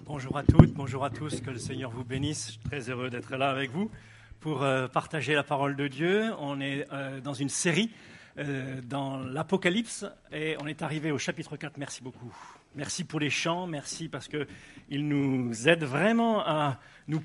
Bonjour à toutes, bonjour à tous, que le Seigneur vous bénisse. Je suis très heureux d'être là avec vous pour partager la parole de Dieu. On est dans une série dans l'Apocalypse et on est arrivé au chapitre 4. Merci beaucoup. Merci pour les chants, merci parce qu'ils nous aident vraiment à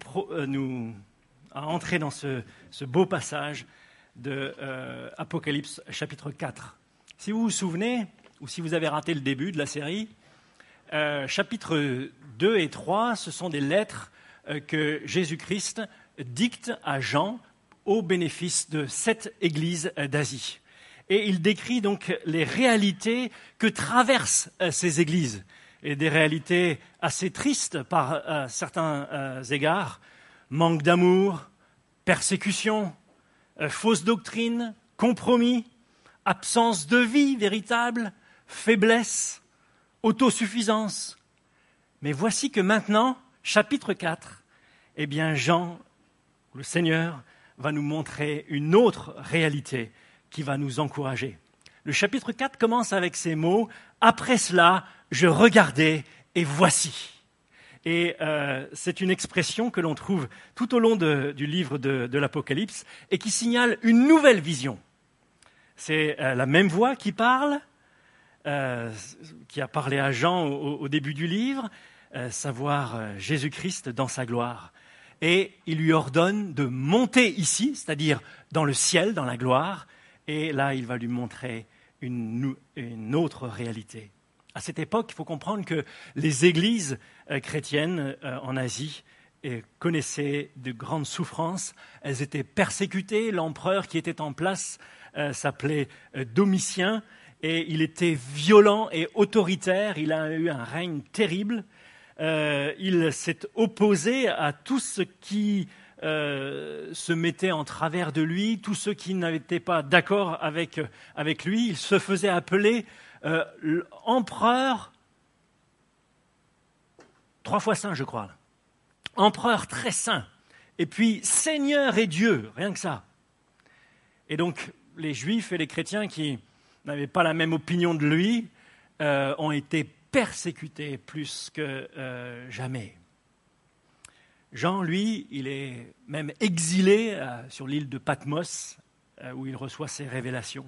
entrer dans ce beau passage de Apocalypse chapitre 4. Si vous vous souvenez, ou si vous avez raté le début de la série, chapitres 2 et 3, ce sont des lettres que Jésus-Christ dicte à Jean au bénéfice de 7 églises d'Asie. Et il décrit donc les réalités que traversent ces églises, et des réalités assez tristes par certains égards: manque d'amour, persécution, fausse doctrine, compromis, absence de vie véritable, faiblesse, autosuffisance. Mais voici que maintenant, chapitre 4, eh bien Jean, le Seigneur, va nous montrer une autre réalité qui va nous encourager. Le chapitre 4 commence avec ces mots: « Après cela, je regardai et voici ». Et c'est une expression que l'on trouve tout au long du livre de l'Apocalypse et qui signale une nouvelle vision. C'est la même voix qui parle, qui a parlé à Jean au début du livre, savoir Jésus-Christ dans sa gloire. Et il lui ordonne de monter ici, c'est-à-dire dans le ciel, dans la gloire, et là il va lui montrer une autre réalité. À cette époque, il faut comprendre que les églises chrétiennes en Asie connaissaient de grandes souffrances. Elles étaient persécutées. L'empereur qui était en place s'appelait Domitien, et il était violent et autoritaire. Il a eu un règne terrible. Il s'est opposé à tout ce qui se mettait en travers de lui, tous ceux qui n'étaient pas d'accord avec lui. Il se faisait appeler empereur 3 fois saint, je crois. Empereur très saint. Et puis Seigneur et Dieu, rien que ça. Et donc les Juifs et les chrétiens qui n'avaient pas la même opinion de lui ont été persécutés plus que jamais. Jean, lui, il est même exilé sur l'île de Patmos, où il reçoit ses révélations.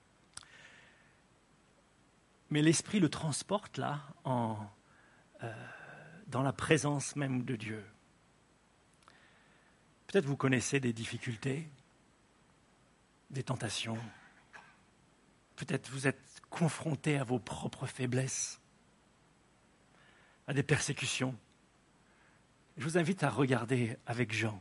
Mais l'Esprit le transporte là, dans la présence même de Dieu. Peut-être vous connaissez des difficultés, des tentations. Peut-être vous êtes confronté à vos propres faiblesses, à des persécutions. Je vous invite à regarder avec Jean.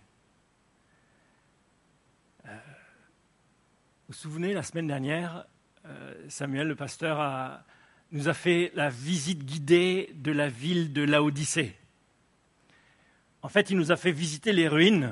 Vous vous souvenez, la semaine dernière, Samuel, le pasteur, nous a fait la visite guidée de la ville de Laodicée. En fait, il nous a fait visiter les ruines,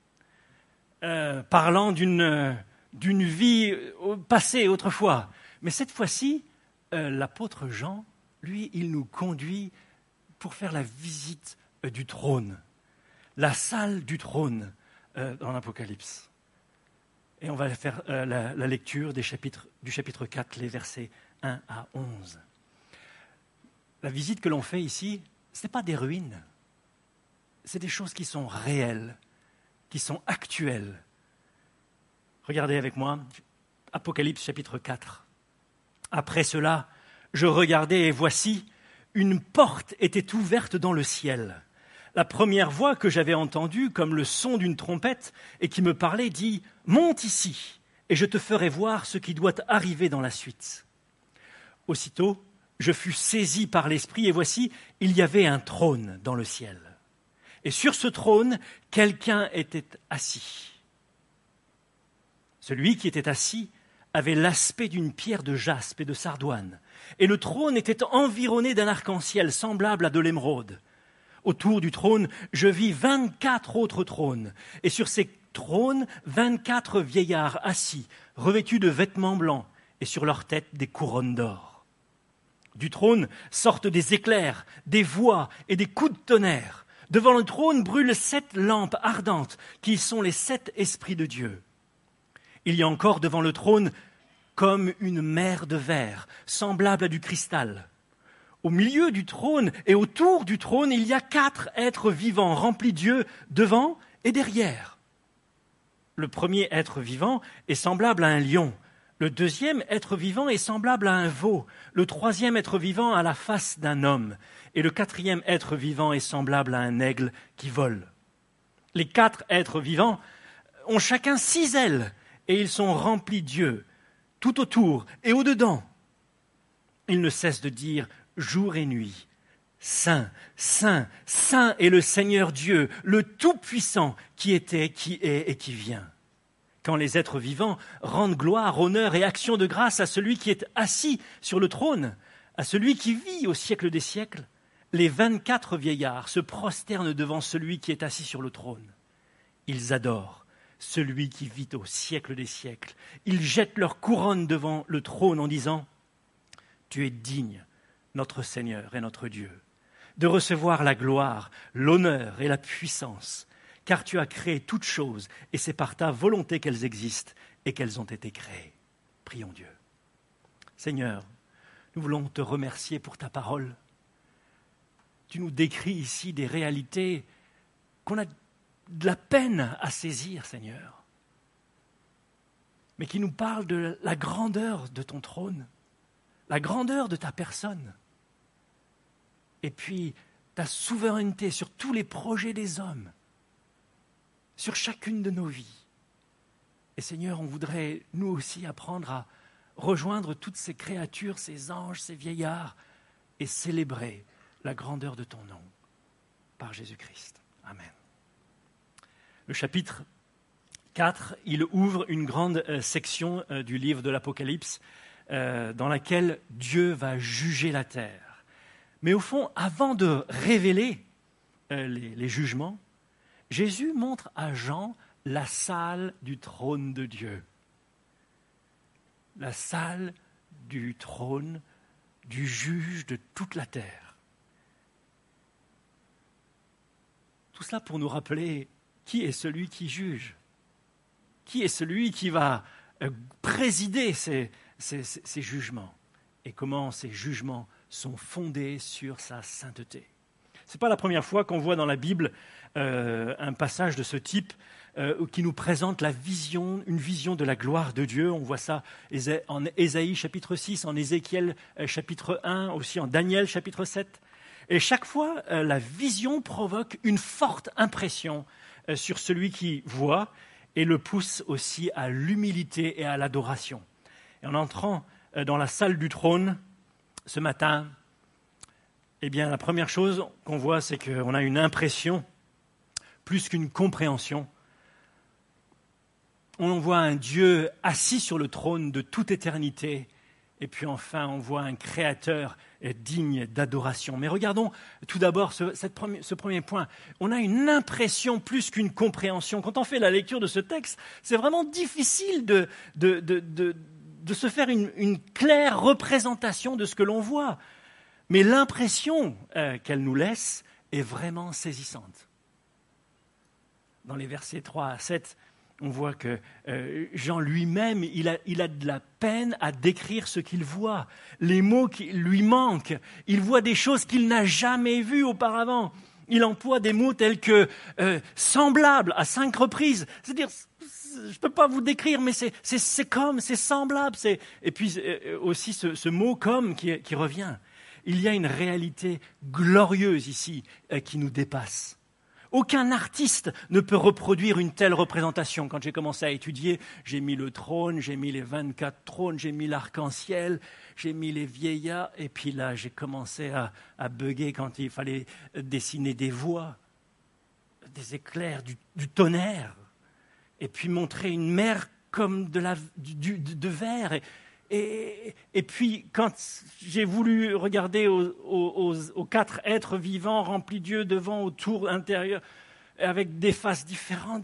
parlant d'une vie passée autrefois. Mais cette fois-ci, l'apôtre Jean, lui, il nous conduit pour faire la visite du trône, la salle du trône dans l'Apocalypse. Et on va faire la lecture du chapitre 4, les versets 1 à 11. La visite que l'on fait ici, ce n'est pas des ruines, c'est des choses qui sont réelles, qui sont actuelles. Regardez avec moi, Apocalypse chapitre 4. Après cela, je regardai et voici, une porte était ouverte dans le ciel. La première voix que j'avais entendue, comme le son d'une trompette, et qui me parlait, dit « Monte ici, et je te ferai voir ce qui doit arriver dans la suite. » Aussitôt, je fus saisi par l'Esprit, et voici, il y avait un trône dans le ciel. Et sur ce trône, quelqu'un était assis. Celui qui était assis avait l'aspect d'une pierre de jaspe et de sardoine, et le trône était environné d'un arc-en-ciel semblable à de l'émeraude. Autour du trône, je vis 24 autres trônes, et sur ces trônes, 24 vieillards assis, revêtus de vêtements blancs, et sur leurs têtes des couronnes d'or. Du trône sortent des éclairs, des voix et des coups de tonnerre. Devant le trône brûlent 7 lampes ardentes, qui sont les 7 esprits de Dieu. Il y a encore devant le trône comme une mer de verre, semblable à du cristal. Au milieu du trône et autour du trône, il y a 4 êtres vivants remplis d'yeux devant et derrière. Le premier être vivant est semblable à un lion. Le deuxième être vivant est semblable à un veau. Le troisième être vivant a la face d'un homme. Et le quatrième être vivant est semblable à un aigle qui vole. Les 4 êtres vivants ont chacun 6 ailes et ils sont remplis d'yeux, tout autour et au-dedans. Ils ne cessent de dire jour et nuit, Saint, Saint, Saint est le Seigneur Dieu, le Tout-Puissant, qui était, qui est et qui vient. Quand les êtres vivants rendent gloire, honneur et action de grâce à celui qui est assis sur le trône, à celui qui vit au siècle des siècles, les 24 vieillards se prosternent devant celui qui est assis sur le trône. Ils adorent celui qui vit au siècle des siècles. Ils jettent leur couronne devant le trône en disant « Tu es digne, notre Seigneur et notre Dieu, de recevoir la gloire, l'honneur et la puissance, car tu as créé toutes choses et c'est par ta volonté qu'elles existent et qu'elles ont été créées. » Prions Dieu. Seigneur, nous voulons te remercier pour ta parole. Tu nous décris ici des réalités qu'on a de la peine à saisir, Seigneur, mais qui nous parlent de la grandeur de ton trône, la grandeur de ta personne, et puis ta souveraineté sur tous les projets des hommes, sur chacune de nos vies. Et Seigneur, on voudrait nous aussi apprendre à rejoindre toutes ces créatures, ces anges, ces vieillards, et célébrer la grandeur de ton nom, par Jésus-Christ. Amen. Le chapitre 4, il ouvre une grande section du livre de l'Apocalypse dans laquelle Dieu va juger la terre. Mais au fond, avant de révéler les jugements, Jésus montre à Jean la salle du trône de Dieu. La salle du trône du juge de toute la terre. Tout cela pour nous rappeler qui est celui qui juge, qui est celui qui va présider ces jugements et comment ces jugements sont fondés sur sa sainteté. Ce n'est pas la première fois qu'on voit dans la Bible un passage de ce type qui nous présente une vision de la gloire de Dieu. On voit ça en Ésaïe chapitre 6, en Ézéchiel chapitre 1, aussi en Daniel chapitre 7. Et chaque fois, la vision provoque une forte impression sur celui qui voit et le pousse aussi à l'humilité et à l'adoration. Et en entrant dans la salle du trône ce matin, eh bien, la première chose qu'on voit, c'est qu'on a une impression plus qu'une compréhension. On voit un Dieu assis sur le trône de toute éternité. Et puis enfin, on voit un Créateur digne d'adoration. Mais regardons tout d'abord ce premier point. On a une impression plus qu'une compréhension. Quand on fait la lecture de ce texte, c'est vraiment difficile de se faire une claire représentation de ce que l'on voit. Mais l'impression qu'elle nous laisse est vraiment saisissante. Dans les versets 3 à 7, on voit que Jean lui-même, il a de la peine à décrire ce qu'il voit, les mots qui lui manquent. Il voit des choses qu'il n'a jamais vues auparavant. Il emploie des mots tels que semblable à 5 reprises. C'est-à-dire, je ne peux pas vous décrire, mais c'est comme, c'est semblable. Et puis aussi ce mot comme qui revient. Il y a une réalité glorieuse ici qui nous dépasse. Aucun artiste ne peut reproduire une telle représentation. Quand j'ai commencé à étudier, j'ai mis le trône, j'ai mis les 24 trônes, j'ai mis l'arc-en-ciel, j'ai mis les vieillards, et puis là, j'ai commencé à bugger quand il fallait dessiner des voix, des éclairs, du tonnerre, et puis montrer une mer comme de verre. Et puis, quand j'ai voulu regarder aux 4 êtres vivants remplis d'yeux devant, autour, intérieur, avec des faces différentes,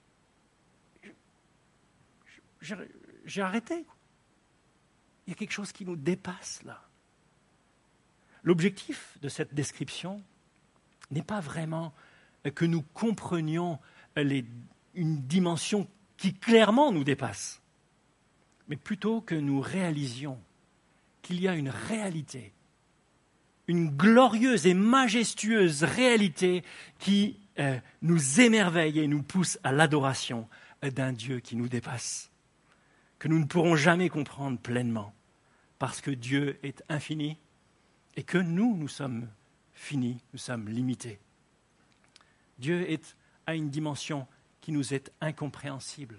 j'ai arrêté. Il y a quelque chose qui nous dépasse là. L'objectif de cette description n'est pas vraiment que nous comprenions une dimension qui clairement nous dépasse, mais plutôt que nous réalisions qu'il y a une réalité une glorieuse et majestueuse réalité qui nous émerveille et nous pousse à l'adoration d'un Dieu qui nous dépasse, que nous ne pourrons jamais comprendre pleinement, parce que Dieu est infini et que nous sommes finis, nous sommes limités. Dieu a une dimension qui nous est incompréhensible.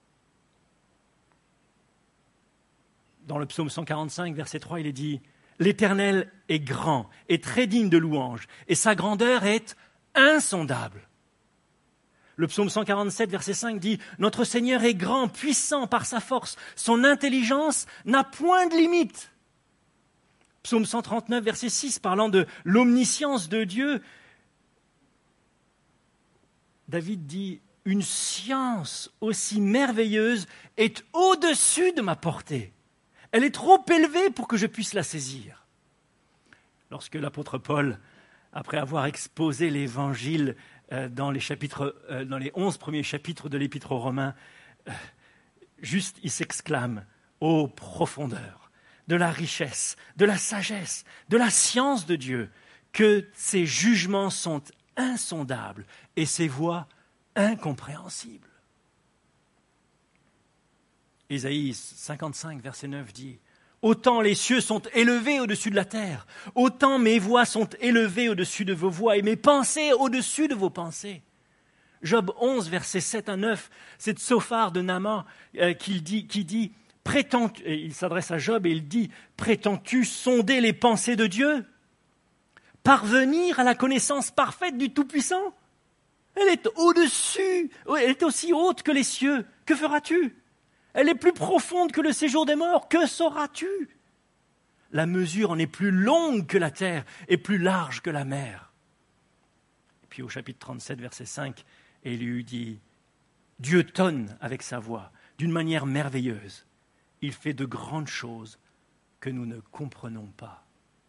Dans le psaume 145, verset 3, il est dit « L'Éternel est grand et très digne de louange, et sa grandeur est insondable. » Le psaume 147, verset 5 dit « Notre Seigneur est grand, puissant par sa force, son intelligence n'a point de limite. » Psaume 139, verset 6, parlant de l'omniscience de Dieu, David dit « Une science aussi merveilleuse est au-dessus de ma portée. Elle est trop élevée pour que je puisse la saisir. » Lorsque l'apôtre Paul, après avoir exposé l'Évangile dans les 11 premiers chapitres de l'Épître aux Romains, il s'exclame « Ô profondeur de la richesse, de la sagesse, de la science de Dieu, que ses jugements sont insondables et ses voies incompréhensibles. » Ésaïe 55, verset 9 dit « Autant les cieux sont élevés au-dessus de la terre, autant mes voix sont élevées au-dessus de vos voix et mes pensées au-dessus de vos pensées. » Job 11, verset 7 à 9, c'est Tsophar de Naaman qui dit « il s'adresse à Job et il dit « Prétends-tu sonder les pensées de Dieu ? Parvenir à la connaissance parfaite du Tout-Puissant ? Elle est au-dessus, elle est aussi haute que les cieux. Que feras-tu ? Elle est plus profonde que le séjour des morts. Que sauras-tu ? La mesure en est plus longue que la terre et plus large que la mer. » Et puis au chapitre 37, verset 5, Élie dit « Dieu tonne avec sa voix d'une manière merveilleuse. Il fait de grandes choses que nous ne comprenons pas. »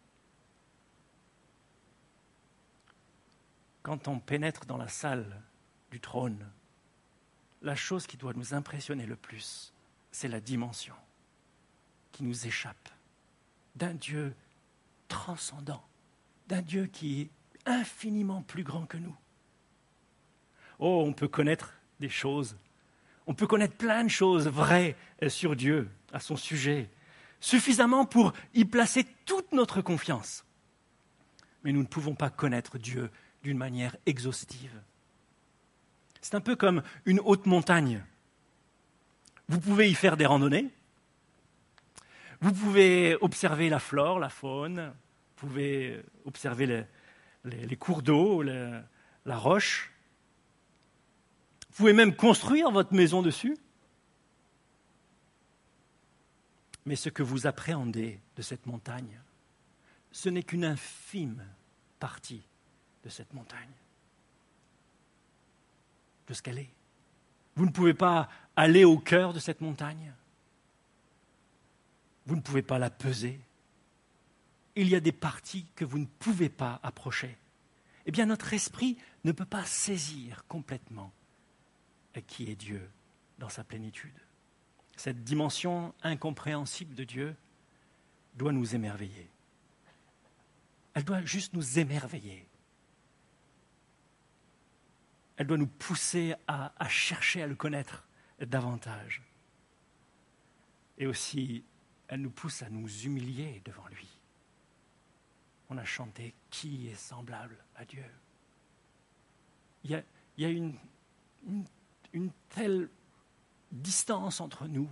Quand on pénètre dans la salle du trône, la chose qui doit nous impressionner le plus, c'est la dimension qui nous échappe d'un Dieu transcendant, d'un Dieu qui est infiniment plus grand que nous. Oh, on peut connaître des choses, on peut connaître plein de choses vraies sur Dieu, à son sujet, suffisamment pour y placer toute notre confiance. Mais nous ne pouvons pas connaître Dieu d'une manière exhaustive. C'est un peu comme une haute montagne. Vous pouvez y faire des randonnées, vous pouvez observer la flore, la faune, vous pouvez observer les cours d'eau, la roche. Vous pouvez même construire votre maison dessus. Mais ce que vous appréhendez de cette montagne, ce n'est qu'une infime partie de cette montagne, de ce qu'elle est. Vous ne pouvez pas aller au cœur de cette montagne. Vous ne pouvez pas la peser. Il y a des parties que vous ne pouvez pas approcher. Eh bien, notre esprit ne peut pas saisir complètement qui est Dieu dans sa plénitude. Cette dimension incompréhensible de Dieu doit nous émerveiller. Elle doit juste nous émerveiller. Elle doit nous pousser à chercher à le connaître davantage. Et aussi, elle nous pousse à nous humilier devant lui. On a chanté « Qui est semblable à Dieu ?» Il y a une telle distance entre nous.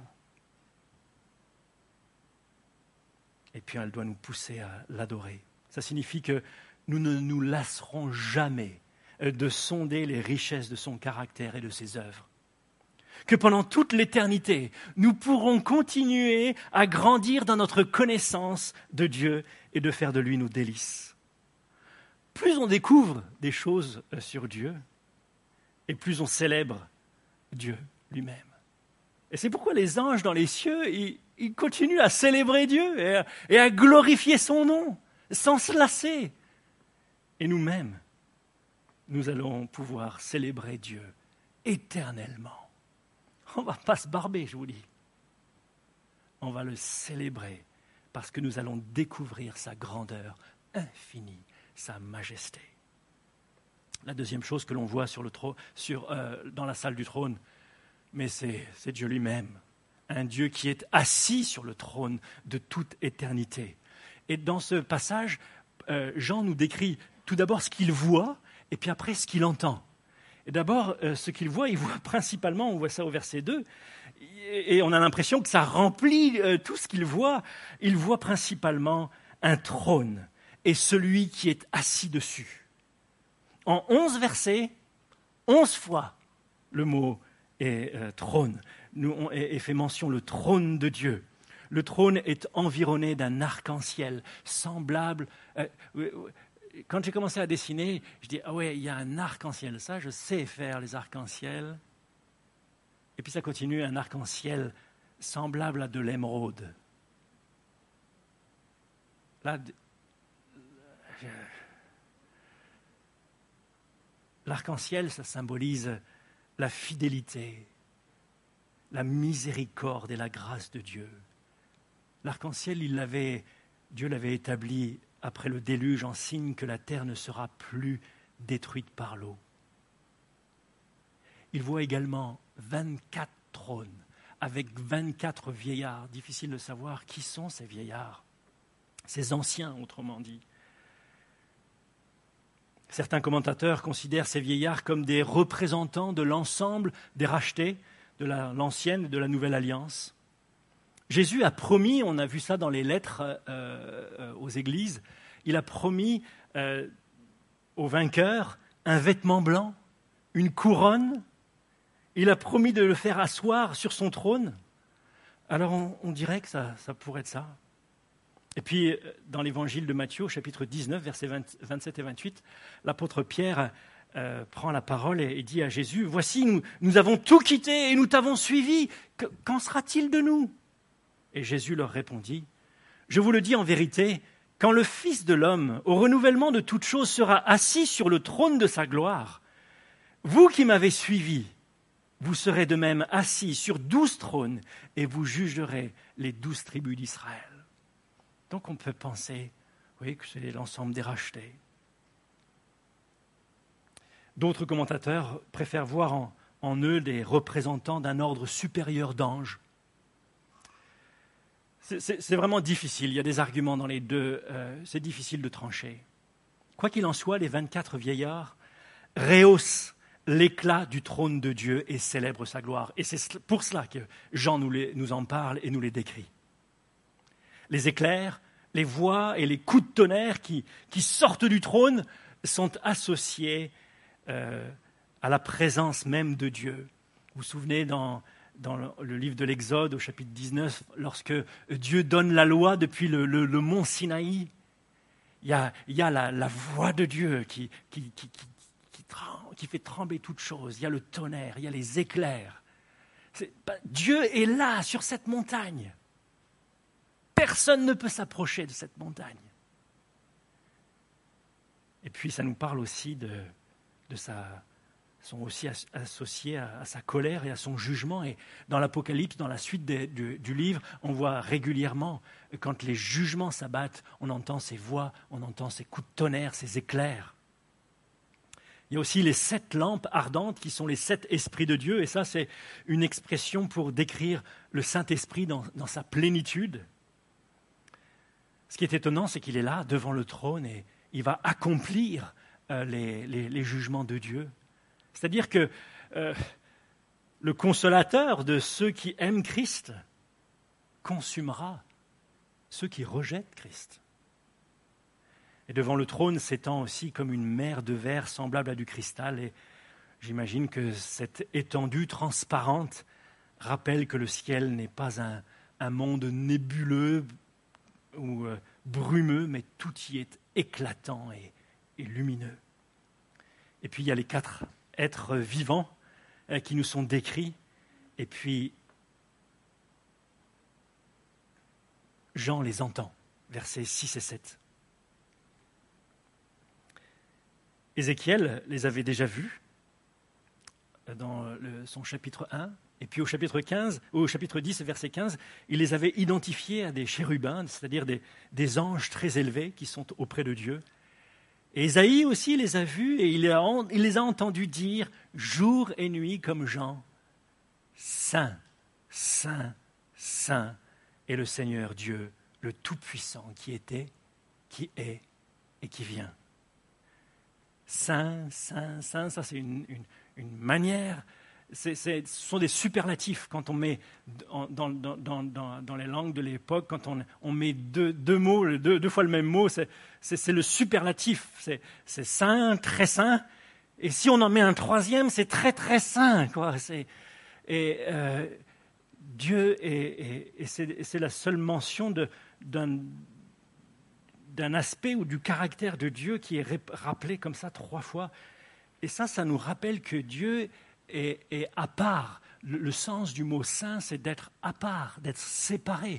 Et puis elle doit nous pousser à l'adorer. Ça signifie que nous ne nous lasserons jamais de sonder les richesses de son caractère et de ses œuvres. Que pendant toute l'éternité, nous pourrons continuer à grandir dans notre connaissance de Dieu et de faire de lui nos délices. Plus on découvre des choses sur Dieu, et plus on célèbre Dieu lui-même. Et c'est pourquoi les anges dans les cieux, ils continuent à célébrer Dieu et à glorifier son nom, sans se lasser. Et nous-mêmes, nous allons pouvoir célébrer Dieu éternellement. On ne va pas se barber, je vous dis. On va le célébrer parce que nous allons découvrir sa grandeur infinie sa majesté. La deuxième chose que l'on voit dans la salle du trône, mais c'est Dieu lui-même, un Dieu qui est assis sur le trône de toute éternité. Et dans ce passage, Jean nous décrit tout d'abord ce qu'il voit, et puis après ce qu'il entend. Et d'abord, ce qu'il voit, il voit principalement, on voit ça au verset 2, et on a l'impression que ça remplit tout ce qu'il voit. Il voit principalement un trône, et celui qui est assis dessus. En 11 versets, 11 fois, le mot est trône. Et fait mention le trône de Dieu. Le trône est environné d'un arc-en-ciel semblable. Quand j'ai commencé à dessiner, je dis, ah ouais, il y a un arc-en-ciel. Ça, je sais faire les arcs-en-ciel. Et puis ça continue, un arc-en-ciel semblable à de l'émeraude. Là, l'arc-en-ciel, ça symbolise la fidélité, la miséricorde et la grâce de Dieu. L'arc-en-ciel, Dieu l'avait établi après le déluge en signe que la terre ne sera plus détruite par l'eau. Il voit également 24 trônes avec 24 vieillards. Difficile de savoir qui sont ces vieillards, ces anciens, autrement dit. Certains commentateurs considèrent ces vieillards comme des représentants de l'ensemble des rachetés de l'ancienne et de la nouvelle alliance. Jésus a promis, on a vu ça dans les lettres aux églises, il a promis aux vainqueurs un vêtement blanc, une couronne. Il a promis de le faire asseoir sur son trône. Alors on dirait que ça pourrait être ça. Et puis, dans l'évangile de Matthieu, au chapitre 19, versets 27 et 28, l'apôtre Pierre prend la parole et dit à Jésus, « Voici, nous avons tout quitté et nous t'avons suivi. Qu'en sera-t-il de nous ?» Et Jésus leur répondit, « Je vous le dis en vérité, quand le Fils de l'homme, au renouvellement de toutes choses, sera assis sur le trône de sa gloire, vous qui m'avez suivi, vous serez de même assis sur 12 trônes et vous jugerez les 12 tribus d'Israël. » Donc on peut penser, oui, que c'est l'ensemble des rachetés. D'autres commentateurs préfèrent voir en eux des représentants d'un ordre supérieur d'anges. C'est vraiment difficile, il y a des arguments dans les deux, c'est difficile de trancher. Quoi qu'il en soit, les 24 vieillards rehaussent l'éclat du trône de Dieu et célèbrent sa gloire. Et c'est pour cela que Jean nous en parle et nous les décrit. Les éclairs, les voix et les coups de tonnerre qui sortent du trône sont associés à la présence même de Dieu. Vous vous souvenez dans le livre de l'Exode, au chapitre 19, lorsque Dieu donne la loi depuis le mont Sinaï, il y a la voix de Dieu qui fait trembler toutes choses. Il y a le tonnerre, il y a les éclairs. Dieu est là, sur cette montagne. Personne ne peut s'approcher de cette montagne. Et puis ça nous parle aussi sont aussi associés à sa colère et à son jugement. Et dans l'Apocalypse, dans la suite du livre, on voit régulièrement, quand les jugements s'abattent, on entend ces voix, on entend ces coups de tonnerre, ces éclairs. Il y a aussi les 7 lampes ardentes qui sont les 7 esprits de Dieu. Et ça, c'est une expression pour décrire le Saint-Esprit dans sa plénitude. Ce qui est étonnant, c'est qu'il est là, devant le trône, et il va accomplir les jugements de Dieu. C'est-à-dire que le consolateur de ceux qui aiment Christ consumera ceux qui rejettent Christ. Et devant le trône s'étend aussi comme une mer de verre semblable à du cristal. Et j'imagine que cette étendue transparente rappelle que le ciel n'est pas un monde nébuleux ou brumeux, mais tout y est éclatant et lumineux. Et puis il y a les 4 êtres vivants qui nous sont décrits. Et puis Jean les entend, versets 6 et 7. Ézéchiel les avait déjà vus dans son chapitre 1. Et puis au chapitre 15, ou au chapitre 10, verset 15, il les avait identifiés à des chérubins, c'est-à-dire des anges très élevés qui sont auprès de Dieu. Et Ésaïe aussi les a vus et il les a entendus dire jour et nuit comme Jean, Saint, Saint, Saint est le Seigneur Dieu, le Tout-Puissant qui était, qui est et qui vient. Saint, Saint, Saint, ça c'est une manière, ce sont des superlatifs quand on met dans les langues de l'époque, quand on met deux mots, deux fois le même mot, c'est le superlatif, c'est saint, très saint, et si on en met un troisième, c'est très très saint, quoi. Dieu, et c'est la seule mention d'un aspect ou du caractère de Dieu qui est rappelé comme ça 3 fois. Et ça nous rappelle que Dieu est à part. Le sens du mot saint, c'est d'être à part, d'être séparé.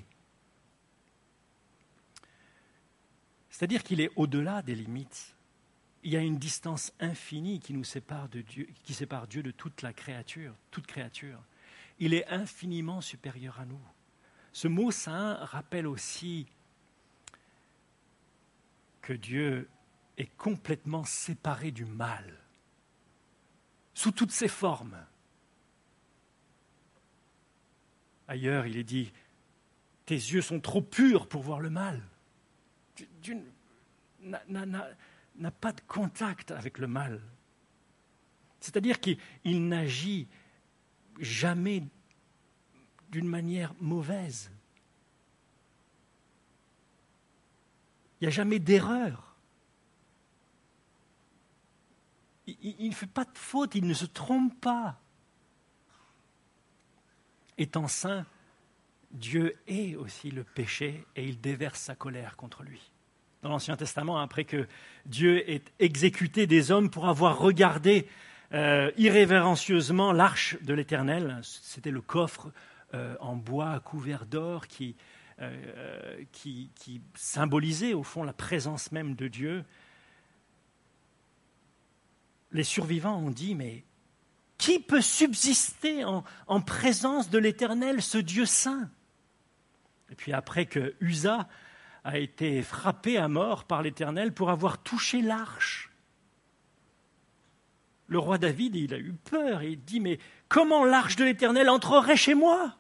C'est-à-dire qu'il est au-delà des limites. Il y a une distance infinie qui nous sépare de Dieu, qui sépare Dieu de toute créature. Il est infiniment supérieur à nous. Ce mot saint rappelle aussi que Dieu est complètement séparé du mal, sous toutes ses formes. Ailleurs, il est dit « Tes yeux sont trop purs pour voir le mal ». Dieu n'a pas de contact avec le mal. C'est-à-dire qu'il n'agit jamais d'une manière mauvaise. Il n'y a jamais d'erreur. Il ne fait pas de faute, il ne se trompe pas. Étant saint, Dieu hait aussi le péché et il déverse sa colère contre lui. Dans l'Ancien Testament, après que Dieu ait exécuté des hommes pour avoir regardé irrévérencieusement l'arche de l'Éternel, c'était le coffre en bois couvert d'or qui symbolisait au fond la présence même de Dieu. Les survivants ont dit, mais qui peut subsister en présence de l'Éternel, ce Dieu saint? Et puis après que Uza a été frappé à mort par l'Éternel pour avoir touché l'arche, le roi David, il a eu peur, il dit, mais comment l'arche de l'Éternel entrerait chez moi?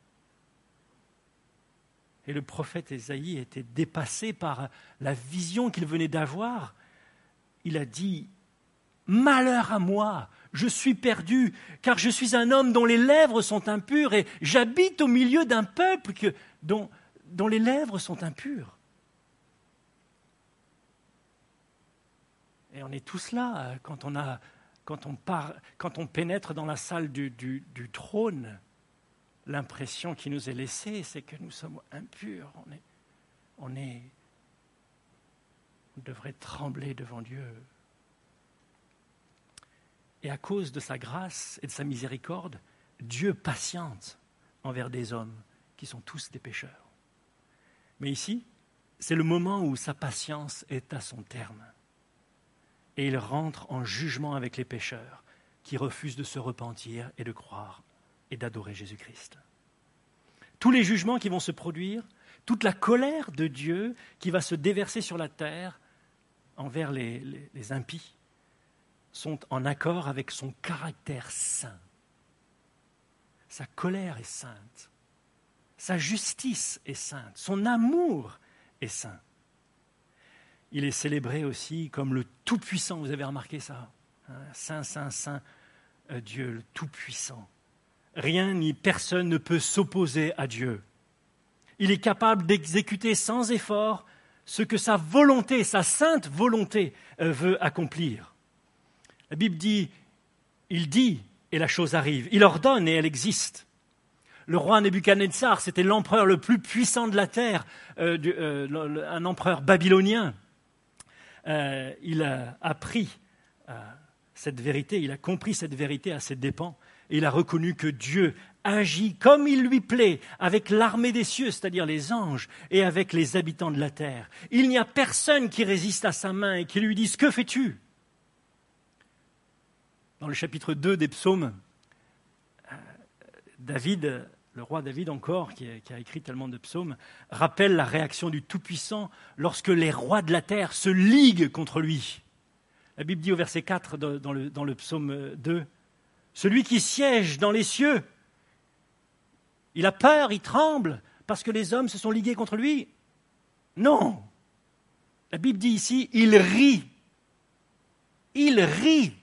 Et le prophète Ésaïe était dépassé par la vision qu'il venait d'avoir. Il a dit, malheur à moi, je suis perdu, car je suis un homme dont les lèvres sont impures et j'habite au milieu d'un peuple dont les lèvres sont impures. Et on est tous là quand on pénètre dans la salle du trône. L'impression qui nous est laissée, c'est que nous sommes impurs. On devrait trembler devant Dieu. Et à cause de sa grâce et de sa miséricorde, Dieu patiente envers des hommes qui sont tous des pécheurs. Mais ici, c'est le moment où sa patience est à son terme. Et il rentre en jugement avec les pécheurs qui refusent de se repentir et de croire et d'adorer Jésus-Christ. Tous les jugements qui vont se produire, toute la colère de Dieu qui va se déverser sur la terre envers les impies, sont en accord avec son caractère saint. Sa colère est sainte. Sa justice est sainte. Son amour est saint. Il est célébré aussi comme le Tout-Puissant. Vous avez remarqué ça? Saint, Saint, Saint, Dieu, le Tout-Puissant. Rien ni personne ne peut s'opposer à Dieu. Il est capable d'exécuter sans effort ce que sa volonté, sa sainte volonté, veut accomplir. La Bible dit, il dit et la chose arrive. Il ordonne et elle existe. Le roi Nebuchadnezzar, c'était l'empereur le plus puissant de la terre, un empereur babylonien. Il a appris cette vérité, il a compris cette vérité à ses dépens. Et il a reconnu que Dieu agit comme il lui plaît avec l'armée des cieux, c'est-à-dire les anges, et avec les habitants de la terre. Il n'y a personne qui résiste à sa main et qui lui dise « Que fais-tu » Dans le chapitre 2 des psaumes, David, le roi David encore, qui a écrit tellement de psaumes, rappelle la réaction du Tout-Puissant lorsque les rois de la terre se liguent contre lui. La Bible dit au verset 4 dans le psaume 2, « Celui qui siège dans les cieux, il a peur, il tremble, parce que les hommes se sont ligués contre lui. » Non. La Bible dit ici, il rit. Il rit.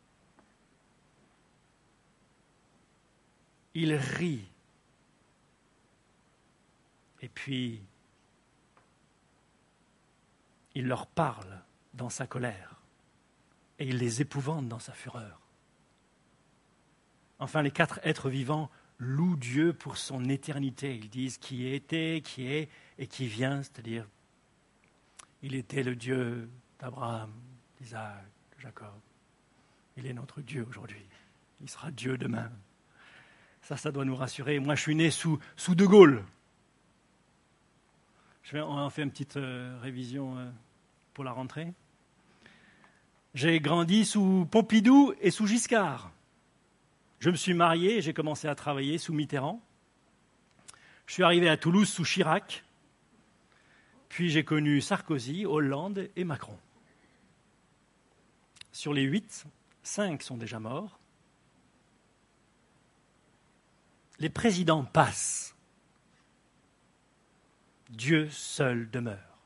Il rit. Et puis, il leur parle dans sa colère et il les épouvante dans sa fureur. Enfin, les 4 êtres vivants louent Dieu pour son éternité. Ils disent qui était, qui est et qui vient, c'est-à-dire il était le Dieu d'Abraham, d'Isaac, de Jacob. Il est notre Dieu aujourd'hui. Il sera Dieu demain. Ça doit nous rassurer. Moi, je suis né sous De Gaulle. On a fait une petite révision pour la rentrée. J'ai grandi sous Pompidou et sous Giscard. Je me suis marié et j'ai commencé à travailler sous Mitterrand. Je suis arrivé à Toulouse sous Chirac. Puis j'ai connu Sarkozy, Hollande et Macron. Sur les 8, 5 sont déjà morts. Les présidents passent. Dieu seul demeure.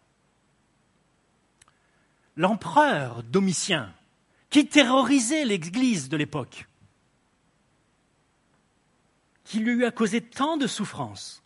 L'empereur Domitien, qui terrorisait l'Église de l'époque, qui lui a causé tant de souffrances,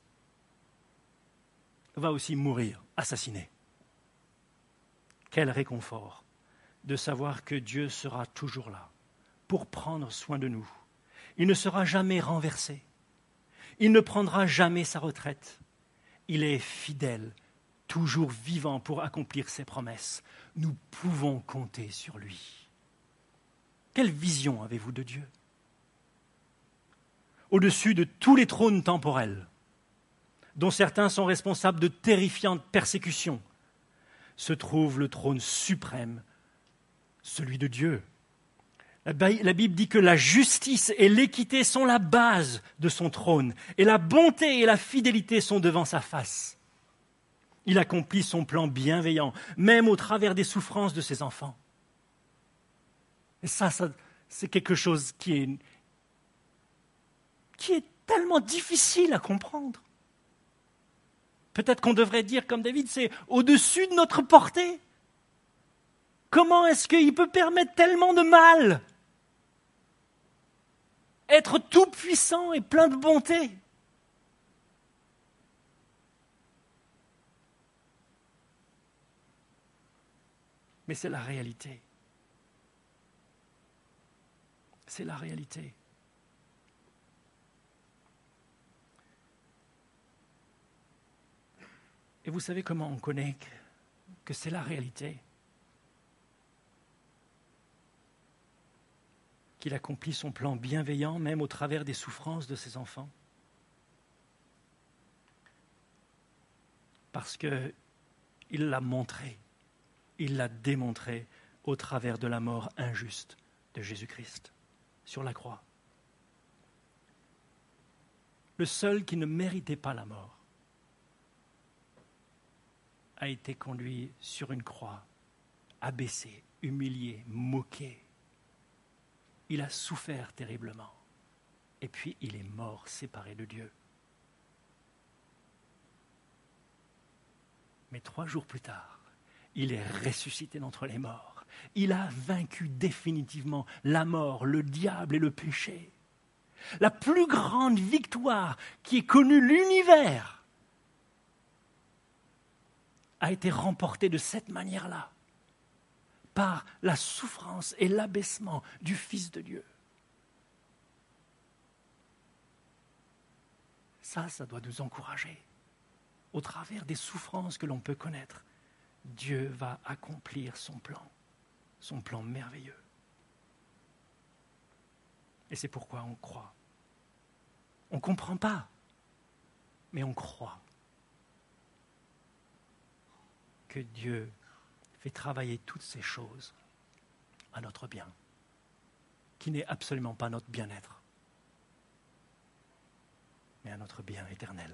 va aussi mourir, assassiné. Quel réconfort de savoir que Dieu sera toujours là pour prendre soin de nous. Il ne sera jamais renversé. Il ne prendra jamais sa retraite. Il est fidèle, toujours vivant pour accomplir ses promesses. Nous pouvons compter sur lui. Quelle vision avez-vous de Dieu ? Au-dessus de tous les trônes temporels, dont certains sont responsables de terrifiantes persécutions, se trouve le trône suprême, celui de Dieu. La Bible dit que la justice et l'équité sont la base de son trône, et la bonté et la fidélité sont devant sa face. Il accomplit son plan bienveillant, même au travers des souffrances de ses enfants. Et ça c'est quelque chose qui est tellement difficile à comprendre. Peut-être qu'on devrait dire comme David, c'est au-dessus de notre portée. Comment est-ce qu'il peut permettre tellement de mal ? Être tout puissant et plein de bonté. Mais c'est la réalité. C'est la réalité. Et vous savez comment on connaît que c'est la réalité ? Qu'il accomplit son plan bienveillant, même au travers des souffrances de ses enfants. Parce qu'il l'a montré, il l'a démontré au travers de la mort injuste de Jésus-Christ sur la croix. Le seul qui ne méritait pas la mort a été conduit sur une croix, abaissé, humilié, moqué. Il a souffert terriblement. Et puis il est mort, séparé de Dieu. Mais 3 jours plus tard, il est ressuscité d'entre les morts. Il a vaincu définitivement la mort, le diable et le péché. La plus grande victoire qui ait connu l'univers a été remportée de cette manière-là, par la souffrance et l'abaissement du Fils de Dieu. Ça doit nous encourager. Au travers des souffrances que l'on peut connaître, Dieu va accomplir son plan merveilleux. Et c'est pourquoi on croit. On ne comprend pas, mais on croit que Dieu fait travailler toutes ces choses à notre bien. qui n'est absolument pas notre bien-être, mais à notre bien éternel.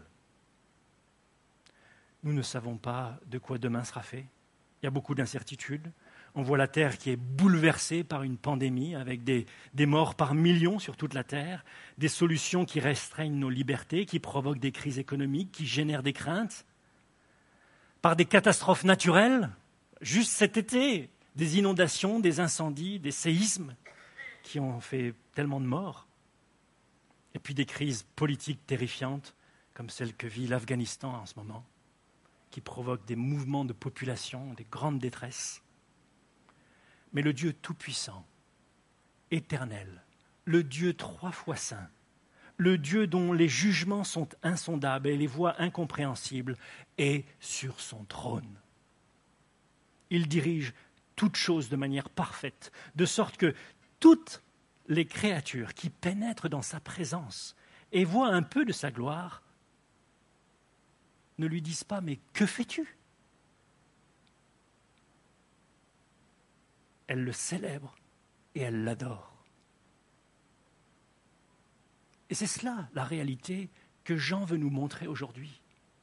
Nous ne savons pas de quoi demain sera fait. Il y a beaucoup d'incertitudes. On voit la Terre qui est bouleversée par une pandémie, avec des morts par millions sur toute la Terre, des solutions qui restreignent nos libertés, qui provoquent des crises économiques, qui génèrent des craintes, par des catastrophes naturelles, juste cet été, des inondations, des incendies, des séismes qui ont fait tellement de morts, et puis des crises politiques terrifiantes, comme celle que vit l'Afghanistan en ce moment, qui provoquent des mouvements de population, des grandes détresses. Mais le Dieu tout-puissant, éternel, le Dieu 3 fois saint, le Dieu dont les jugements sont insondables et les voies incompréhensibles, est sur son trône. Il dirige toutes choses de manière parfaite, de sorte que toutes les créatures qui pénètrent dans sa présence et voient un peu de sa gloire ne lui disent pas « Mais que fais-tu » Elle le célèbre et elle l'adore. Et c'est cela, la réalité que Jean veut nous montrer aujourd'hui.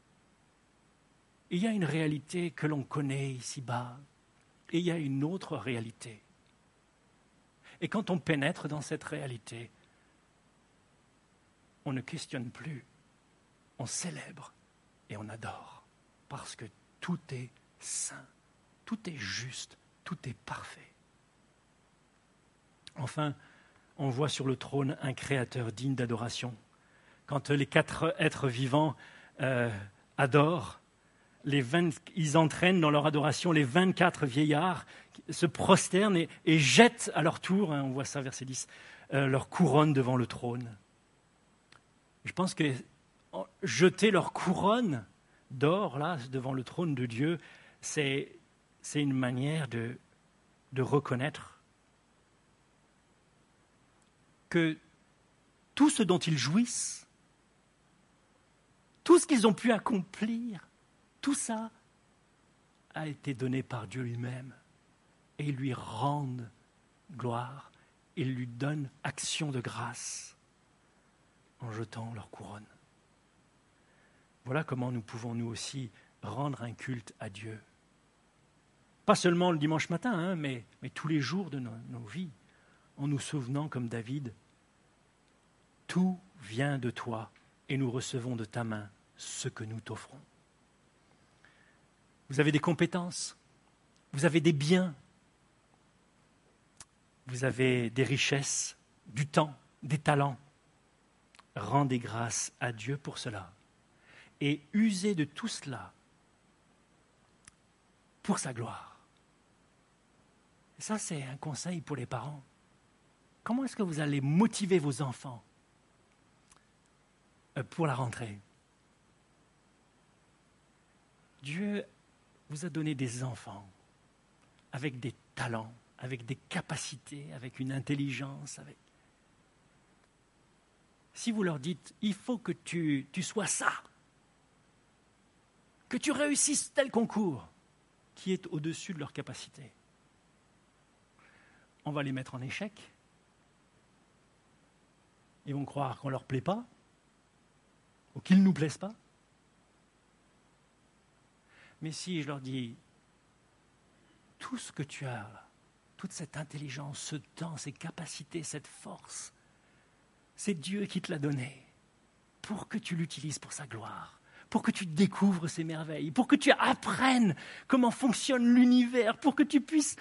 Il y a une réalité que l'on connaît ici-bas, et il y a une autre réalité. Et quand on pénètre dans cette réalité, on ne questionne plus, on célèbre et on adore, parce que tout est saint, tout est juste, tout est parfait. Enfin, on voit sur le trône un créateur digne d'adoration. Quand les 4 êtres vivants adorent, ils entraînent dans leur adoration les 24 vieillards, se prosternent et jettent à leur tour, on voit ça verset 10, leur couronne devant le trône. Je pense que jeter leur couronne d'or là devant le trône de Dieu, c'est une manière de reconnaître que tout ce dont ils jouissent, tout ce qu'ils ont pu accomplir, tout ça a été donné par Dieu lui-même. Et ils lui rendent gloire, ils lui donnent action de grâce en jetant leur couronne. Voilà comment nous pouvons nous aussi rendre un culte à Dieu. Pas seulement le dimanche matin, mais tous les jours de nos vies, en nous souvenant comme David, tout vient de toi et nous recevons de ta main ce que nous t'offrons. Vous avez des compétences, vous avez des biens, vous avez des richesses, du temps, des talents. Rendez grâce à Dieu pour cela et usez de tout cela pour sa gloire. Et ça, c'est un conseil pour les parents. Comment est-ce que vous allez motiver vos enfants pour la rentrée? Dieu vous a donné des enfants avec des talents, avec des capacités, avec une intelligence. Si vous leur dites, il faut que tu sois ça, que tu réussisses tel concours qui est au-dessus de leurs capacités, on va les mettre en échec. Ils vont croire qu'on ne leur plaît pas, ou qu'ils ne nous plaisent pas. Mais si je leur dis, tout ce que tu as, toute cette intelligence, ce temps, ces capacités, cette force, c'est Dieu qui te l'a donné pour que tu l'utilises pour sa gloire, pour que tu découvres ses merveilles, pour que tu apprennes comment fonctionne l'univers, pour que tu puisses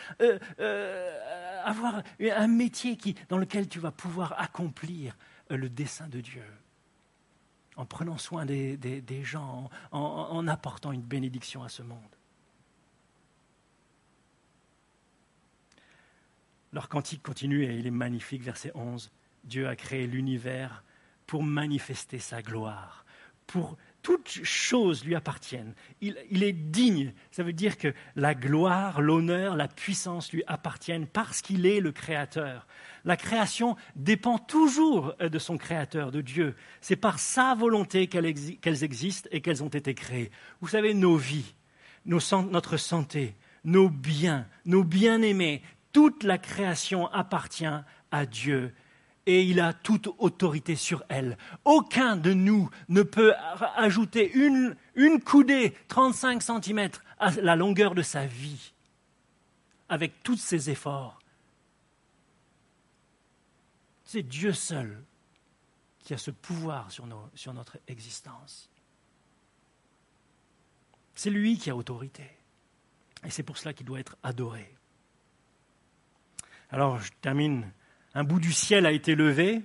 avoir un métier dans lequel tu vas pouvoir accomplir le dessein de Dieu, en prenant soin des gens, en apportant une bénédiction à ce monde. Leur cantique continue et il est magnifique, verset 11. Dieu a créé l'univers pour manifester sa gloire, pour toutes choses lui appartiennent. Il est digne, ça veut dire que la gloire, l'honneur, la puissance lui appartiennent parce qu'il est le Créateur. La création dépend toujours de son Créateur, de Dieu. C'est par sa volonté qu'elles existent et qu'elles ont été créées. Vous savez, nos vies, notre santé, nos biens, nos bien-aimés, toute la création appartient à Dieu et il a toute autorité sur elle. Aucun de nous ne peut ajouter une coudée, 35 cm, à la longueur de sa vie, avec tous ses efforts. C'est Dieu seul qui a ce pouvoir sur notre existence. C'est lui qui a autorité. Et c'est pour cela qu'il doit être adoré. Alors, je termine. Un bout du ciel a été levé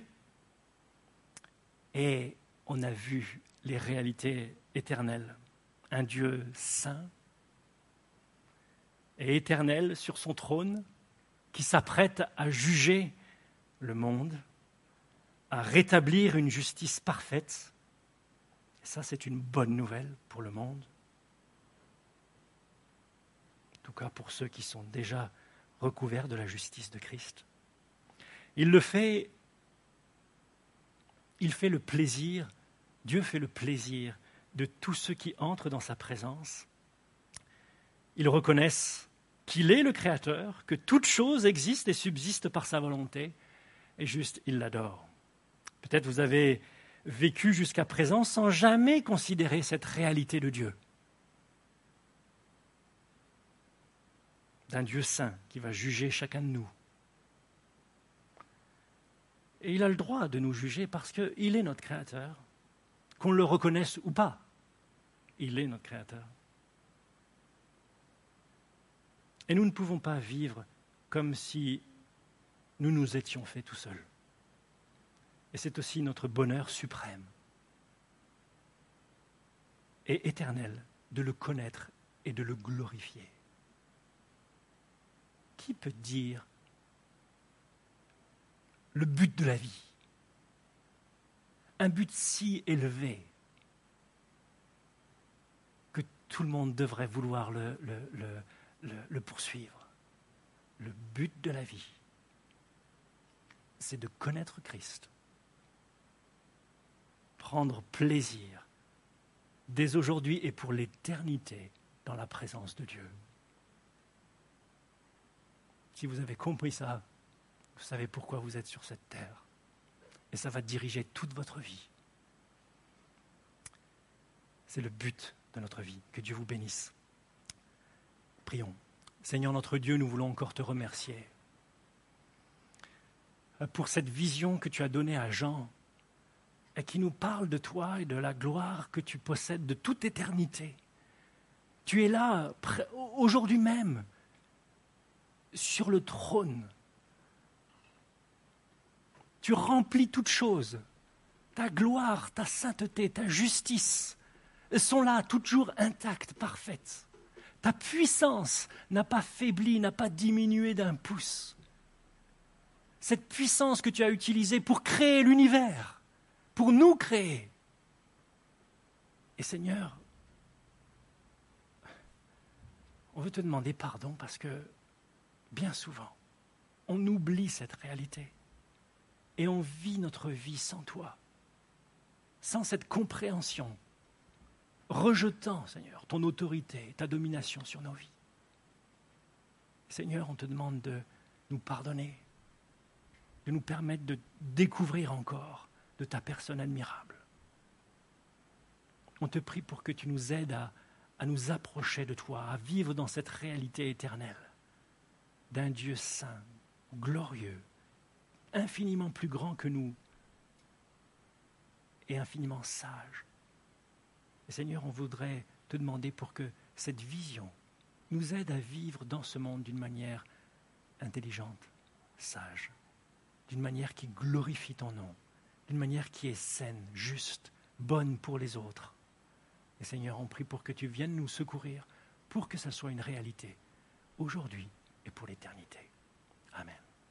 et on a vu les réalités éternelles. Un Dieu saint et éternel sur son trône qui s'apprête à juger le monde, à rétablir une justice parfaite. Et ça, c'est une bonne nouvelle pour le monde. En tout cas pour ceux qui sont déjà recouverts de la justice de Christ. Il fait le plaisir, Dieu fait le plaisir de tous ceux qui entrent dans sa présence. Ils reconnaissent qu'il est le Créateur, que toute chose existe et subsiste par sa volonté, et juste, ils l'adorent. Peut-être vous avez vécu jusqu'à présent sans jamais considérer cette réalité de Dieu. D'un Dieu saint qui va juger chacun de nous. Et il a le droit de nous juger parce qu'il est notre Créateur, qu'on le reconnaisse ou pas. Il est notre Créateur. Et nous ne pouvons pas vivre comme si nous nous étions faits tout seuls. Et c'est aussi notre bonheur suprême et éternel de le connaître et de le glorifier. Qui peut dire le but de la vie? Un but si élevé que tout le monde devrait vouloir le poursuivre. Le but de la vie, c'est de connaître Christ, prendre plaisir dès aujourd'hui et pour l'éternité dans la présence de Dieu. Si vous avez compris ça, vous savez pourquoi vous êtes sur cette terre. Et ça va diriger toute votre vie. C'est le but de notre vie. Que Dieu vous bénisse. Prions. Seigneur notre Dieu, nous voulons encore te remercier pour cette vision que tu as donnée à Jean et qui nous parle de toi et de la gloire que tu possèdes de toute éternité. Tu es là, aujourd'hui même, sur le trône. Tu remplis toutes choses. Ta gloire, ta sainteté, ta justice sont là, toujours intactes, parfaites. Ta puissance n'a pas faibli, n'a pas diminué d'un pouce. Cette puissance que tu as utilisée pour créer l'univers, pour nous créer. Et Seigneur, on veut te demander pardon parce que bien souvent, on oublie cette réalité et on vit notre vie sans toi, sans cette compréhension, rejetant, Seigneur, ton autorité, ta domination sur nos vies. Seigneur, on te demande de nous pardonner, de nous permettre de découvrir encore de ta personne admirable. On te prie pour que tu nous aides à nous approcher de toi, à vivre dans cette réalité éternelle d'un Dieu saint, glorieux, infiniment plus grand que nous et infiniment sage. Et Seigneur, on voudrait te demander pour que cette vision nous aide à vivre dans ce monde d'une manière intelligente, sage, d'une manière qui glorifie ton nom, d'une manière qui est saine, juste, bonne pour les autres. Et Seigneur, on prie pour que tu viennes nous secourir, pour que ça soit une réalité, aujourd'hui et pour l'éternité. Amen.